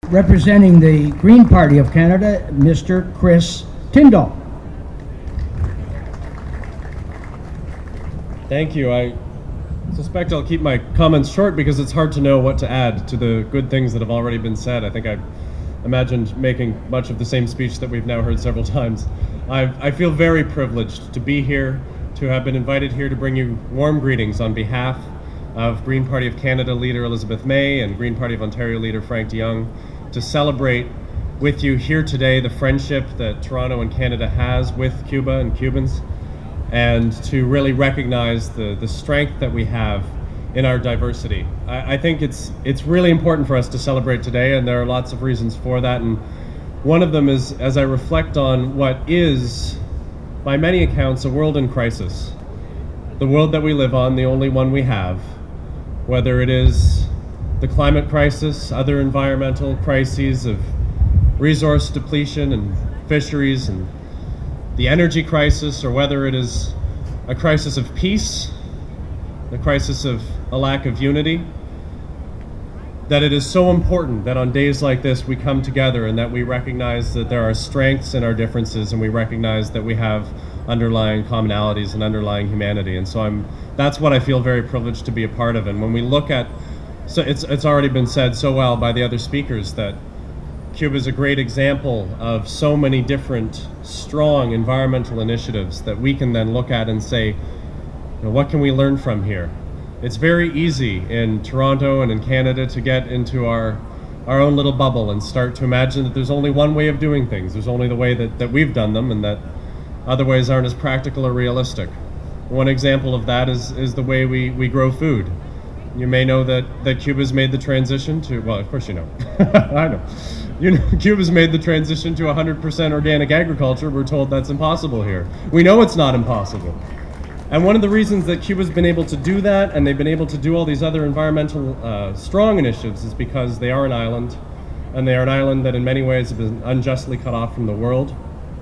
representing the Green Party of Canada, Mr. Chris Tyndall. Thank you. I suspect I'll keep my comments short because it's hard to know what to add to the good things that have already been said. I think I imagined making much of the same speech that we've now heard several times. I feel very privileged to be here, to have been invited here to bring you warm greetings on behalf of Green Party of Canada leader Elizabeth May and Green Party of Ontario leader Frank de Jong, to celebrate with you here today the friendship that Toronto and Canada has with Cuba and Cubans, and to really recognize the strength that we have in our diversity. I think it's really important for us to celebrate today, and there are lots of reasons for that. And one of them is, as I reflect on what is, by many accounts, a world in crisis. The world that we live on, the only one we have, whether it is the climate crisis, other environmental crises of resource depletion and fisheries, and the energy crisis, or whether it is a crisis of peace, the crisis of a lack of unity, that it is so important that on days like this we come together and that we recognize that there are strengths in our differences, and we recognize that we have underlying commonalities and underlying humanity. And so that's what I feel very privileged to be a part of. And when we look at, so it's already been said so well by the other speakers that Cuba is a great example of so many different strong environmental initiatives that we can then look at and say, what can we learn from here? It's very easy in Toronto and in Canada to get into our own little bubble and start to imagine that there's only one way of doing things. There's only the way that we've done them, and that other ways aren't as practical or realistic. One example of that is the way we grow food. You may know that Cuba's made the transition to, well, of course you know, I know. Cuba's made the transition to 100% organic agriculture. We're told that's impossible here. We know it's not impossible. And one of the reasons that Cuba's been able to do that, and they've been able to do all these other environmental strong initiatives, is because they are an island, and they are an island that in many ways has been unjustly cut off from the world.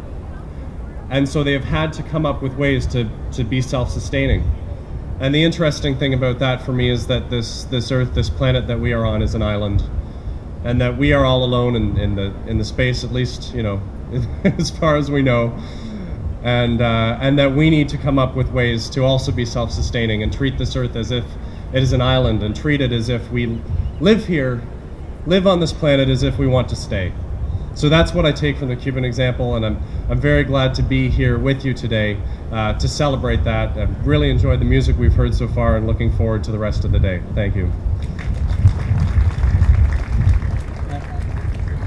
And so they have had to come up with ways to be self-sustaining. And the interesting thing about that for me is that this Earth, this planet that we are on, is an island, and that we are all alone in the space, at least, as far as we know. And that we need to come up with ways to also be self-sustaining and treat this Earth as if it is an island, and treat it as if we live on this planet as if we want to stay. So that's what I take from the Cuban example, and I'm very glad to be here with you today to celebrate that. I've really enjoyed the music we've heard so far, and looking forward to the rest of the day. Thank you.